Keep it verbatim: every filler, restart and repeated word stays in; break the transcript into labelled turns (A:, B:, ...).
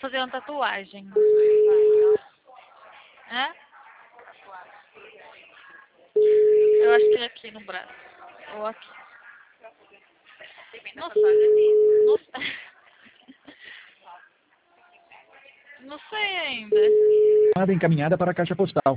A: fazer uma tatuagem. É? Eu acho que é aqui no braço. Ou aqui. Não, não, não sei ainda.
B: Encaminhada para a caixa postal.